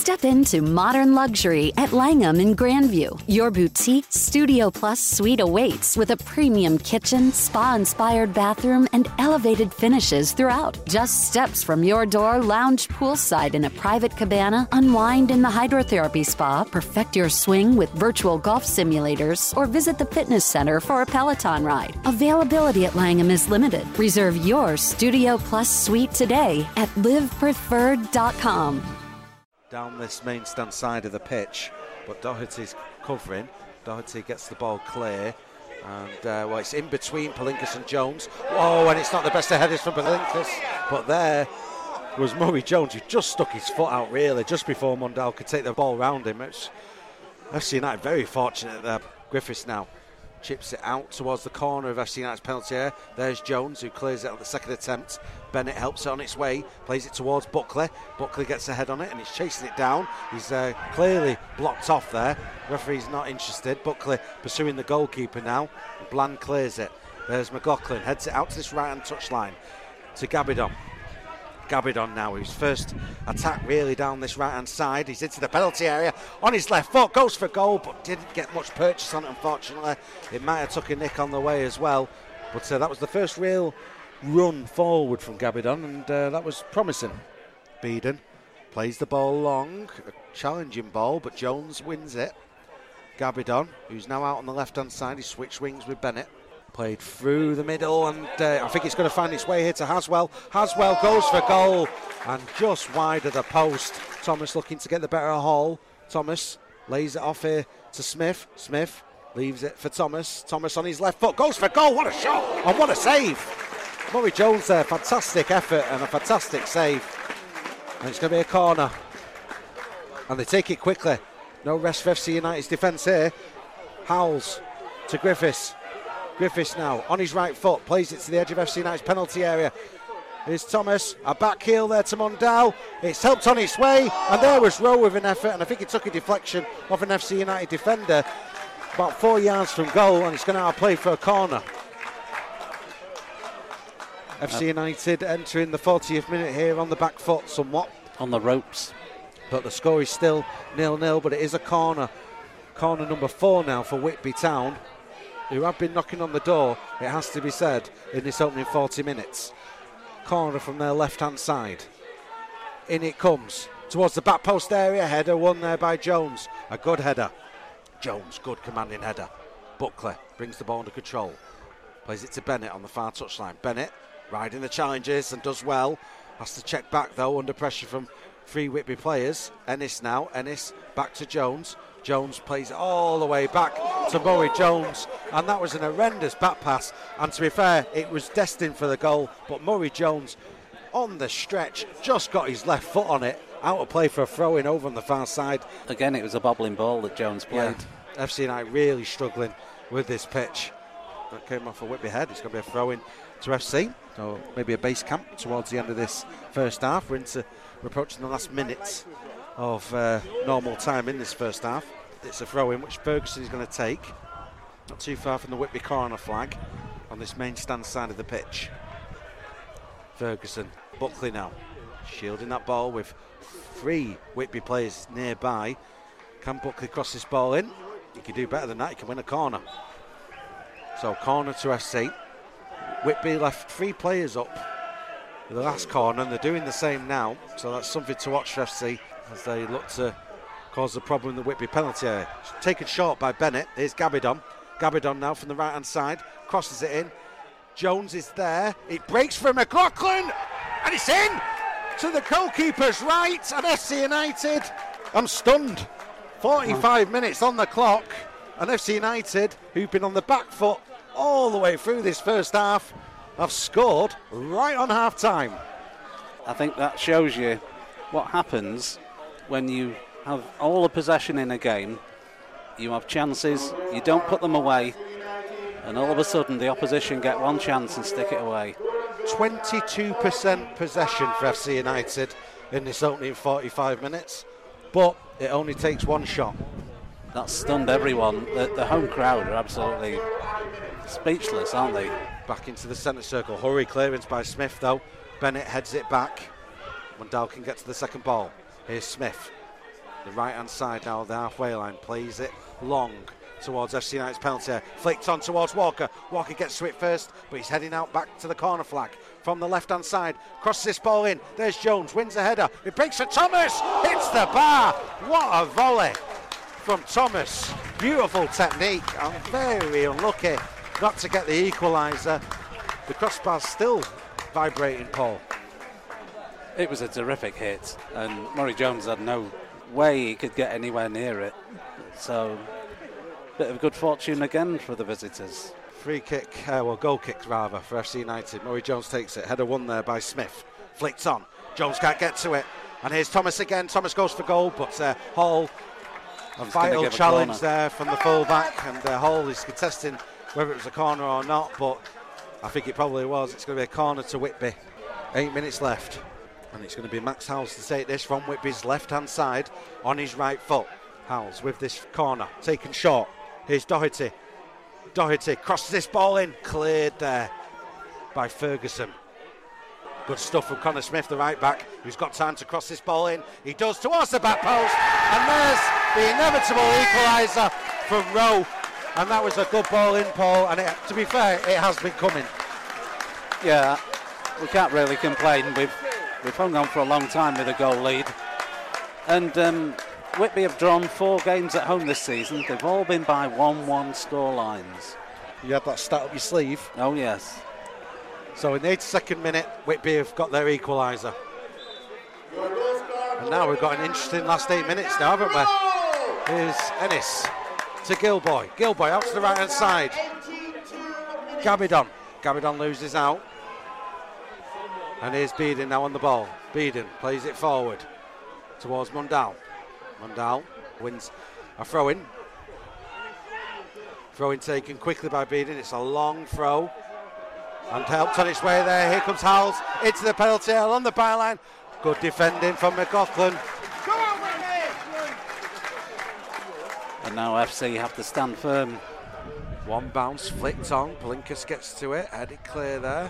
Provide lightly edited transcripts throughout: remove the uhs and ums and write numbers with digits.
Step into modern luxury at Langham in Grandview. Your boutique Studio Plus suite awaits with a premium kitchen, spa-inspired bathroom, and elevated finishes throughout. Just steps from your door, lounge poolside in a private cabana, unwind in the hydrotherapy spa, perfect your swing with virtual golf simulators, or visit the fitness center for a Peloton ride. Availability at Langham is limited. Reserve your Studio Plus suite today at livepreferred.com. Down this main stand side of the pitch, but Doherty's covering. Doherty gets the ball clear, and it's in between Palinkas and Jones. Oh, and it's not the best of headers from Palinkas, but there was Murray Jones, who just stuck his foot out really just before Mundell could take the ball round him. It's FC United very fortunate there. Griffiths now chips it out towards the corner of FC United's penalty area. There's Jones, who clears it on the second attempt. Bennett helps it on its way, plays it towards Buckley. Buckley gets a head on it and he's chasing it down. He's clearly blocked off there. Referee's not interested. Buckley pursuing the goalkeeper now. Bland clears it. There's McLaughlin, heads it out to this right-hand touchline to Gabidon. Gabidon now, whose first attack really down this right-hand side. He's into the penalty area on his left foot, goes for goal, but didn't get much purchase on it, unfortunately. It might have took a nick on the way as well, but that was the first real run forward from Gabidon, and that was promising. Beeden plays the ball long, a challenging ball, but Jones wins it. Gabidon, who's now out on the left-hand side, he switched wings with Bennett. Played through the middle, and I think it's going to find its way here to Haswell. Haswell goes for goal, and just wide of the post. Thomas looking to get the better haul. Thomas lays it off here to Smith. Smith leaves it for Thomas. Thomas on his left foot, goes for goal. What a shot, and what a save. Murray Jones there, fantastic effort and a fantastic save. And it's going to be a corner. And they take it quickly. No rest for FC United's defence here. Howells to Griffiths. Griffiths now on his right foot, plays it to the edge of FC United's penalty area. Here's Thomas, a back heel there to Mundell. It's helped on its way, and there was Rowe with an effort, and I think he took a deflection off an FC United defender about 4 yards from goal, and it's going to outplay for a corner. FC United entering the 40th minute here on the back foot somewhat. On the ropes. But the score is still 0-0, but it is a corner. Corner number 4 now for Whitby Town, who have been knocking on the door, it has to be said, in this opening 40 minutes. Corner from their left-hand side. In it comes, towards the back post area, header won there by Jones. A good header. Jones, good commanding header. Buckley brings the ball under control. Plays it to Bennett on the far touchline. Bennett riding the challenges and does well. Has to check back though, under pressure from 3 Whitby players. Ennis now, Ennis back to Jones. Jones plays it all the way back to Murray Jones, and that was an horrendous back pass, and to be fair, it was destined for the goal, but Murray Jones on the stretch just got his left foot on it, out of play for a throw-in over on the far side. Again, it was a bobbling ball that Jones played. Yeah. FC United really struggling with this pitch. That came off a Whitby head. It's going to be a throw-in to FC, so maybe a base camp towards the end of this first half. We're approaching the last minutes of normal time in this first half. It's a throw-in which Ferguson is going to take, not too far from the Whitby corner flag on this main stand side of the pitch. Ferguson, Buckley now shielding that ball with 3 Whitby players nearby. Can Buckley cross this ball in? He can do better than that, he can win a corner. So corner to FC. Whitby left 3 players up in the last corner, and they're doing the same now, so that's something to watch for FC as they look to cause the problem in the Whitby penalty area. Taken short by Bennett. Here's Gabidon. Gabidon now from the right hand side, crosses it in. Jones is there. It breaks for McLaughlin, and it's in to the goalkeeper's right. And FC United, I'm stunned. 45 minutes on the clock, and FC United, who've been on the back foot all the way through this first half, have scored right on half time. I think that shows you what happens when you have all the possession in a game. You have chances, you don't put them away, and all of a sudden the opposition get one chance and stick it away. 22% possession for FC United in this opening 45 minutes, but it only takes one shot. That stunned everyone. The home crowd are absolutely speechless, aren't they? Back into the centre circle. Hurry clearance by Smith though. Bennett heads it back. Mundell can get to the second ball. Here's Smith. The right-hand side now of the halfway line, plays it long towards FC United's penalty. Flicked on towards Walker. Walker gets to it first, but he's heading out back to the corner flag. From the left-hand side, crosses this ball in. There's Jones, wins the header. It breaks for Thomas, hits the bar. What a volley from Thomas. Beautiful technique. I'm very unlucky not to get the equaliser. The crossbar's still vibrating, Paul. It was a terrific hit, and Murray Jones had no way he could get anywhere near it. So, bit of good fortune again for the visitors. Free kick, goal kick rather, for FC United. Murray Jones takes it. Header won there by Smith. Flicked on. Jones can't get to it. And here's Thomas again. Thomas goes for goal, but Hall, a vital challenge there from the full-back. And Hall is contesting whether it was a corner or not, but I think it probably was. It's going to be a corner to Whitby. 8 minutes left. And it's going to be Max Howells to take this from Whitby's left-hand side on his right foot. Howells with this corner, taken short. Here's Doherty. Doherty crosses this ball in, cleared there by Ferguson. Good stuff from Connor Smith, the right back, who's got time to cross this ball in. He does towards the back post, and there's the inevitable equaliser from Rowe. And that was a good ball in, Paul, and to be fair, it has been coming. Yeah, we can't really complain. We've hung on for a long time with a goal lead. And Whitby have drawn 4 games at home this season. They've all been by 1-1 score lines. You had that stat up your sleeve. Oh, yes. So in the 82nd minute, Whitby have got their equaliser. And now we've got an interesting last 8 minutes now, haven't we? Here's Ennis to Gilboy. Gilboy out to the right-hand side. Gabidon. Gabidon loses out. And here's Beeden now on the ball. Beeden plays it forward towards Mundal. Mundal wins a throw-in. Throw-in taken quickly by Beeden. It's a long throw. And helped on its way there. Here comes Howells into the penalty area on the byline. Good defending from McLaughlin. And now FC have to stand firm. One bounce flicked on. Palinkas gets to it. Headed clear there.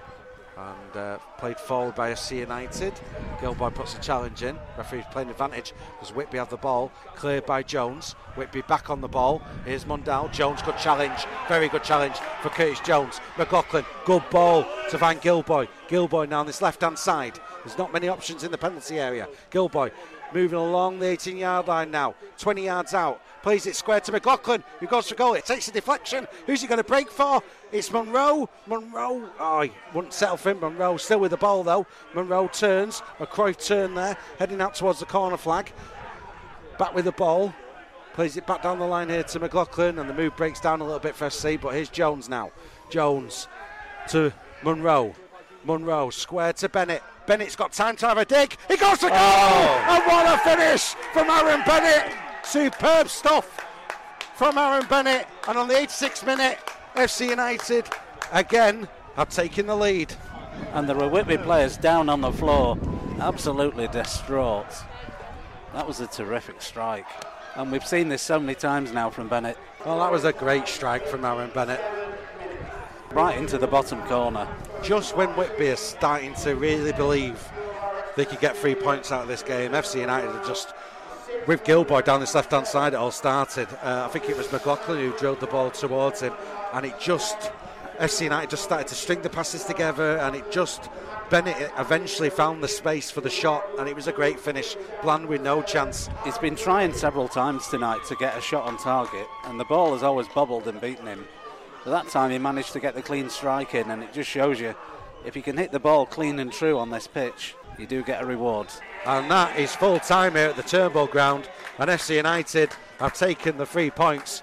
And played forward by FC United. Gilboy puts a challenge in. Referee's playing advantage because Whitby have the ball. Cleared by Jones. Whitby back on the ball. Here's Mundal. Jones, good challenge. Very good challenge for Curtis Jones. McLaughlin, good ball to find Gilboy. Gilboy now on this left-hand side. There's not many options in the penalty area. Gilboy moving along the 18-yard line now. 20 yards out. Plays it square to McLaughlin, who goes for goal. It takes a deflection. Who's he going to break for? It's Monroe. Monroe. Oh, he wouldn't settle for him. Monroe still with the ball, though. Monroe turns. A Cruyff turn there, heading out towards the corner flag. Back with the ball. Plays it back down the line here to McLaughlin, and the move breaks down a little bit for SC, but here's Jones now. Jones to Monroe. Monroe square to Bennett. Bennett's got time to have a dig. He goes for goal! And what a finish from Aaron Bennett. Superb stuff from Aaron Bennett. And on the 86th minute, FC United again have taken the lead. And there were Whitby players down on the floor, absolutely distraught. That was a terrific strike. And we've seen this so many times now from Bennett. Well, that was a great strike from Aaron Bennett. Right into the bottom corner. Just when Whitby are starting to really believe they could get 3 points out of this game, FC United are just, with Gilboy down this left-hand side, it all started. I think it was McLaughlin who drilled the ball towards him, and it just, FC United just started to string the passes together, and it just, Bennett eventually found the space for the shot, and it was a great finish. Bland with no chance. He's been trying several times tonight to get a shot on target, and the ball has always bobbled and beaten him. But that time he managed to get the clean strike in, and it just shows you, if you can hit the ball clean and true on this pitch, you do get a reward. And that is full time here at the Turnbull ground, and FC United have taken the 3 points.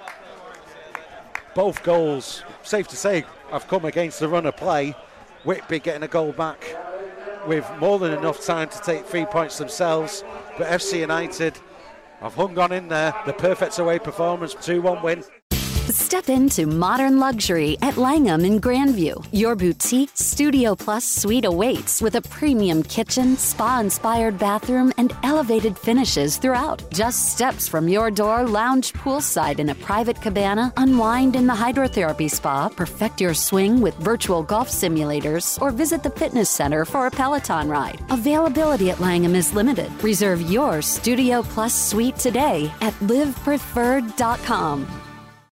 Both goals, safe to say, have come against the run of play. Whitby getting a goal back with more than enough time to take 3 points themselves, but FC United have hung on in there. The perfect away performance, 2-1 win. Step into modern luxury at Langham in Grandview. Your boutique Studio Plus suite awaits with a premium kitchen, spa-inspired bathroom, and elevated finishes throughout. Just steps from your door, lounge poolside in a private cabana, unwind in the hydrotherapy spa, perfect your swing with virtual golf simulators, or visit the fitness center for a Peloton ride. Availability at Langham is limited. Reserve your Studio Plus suite today at livepreferred.com.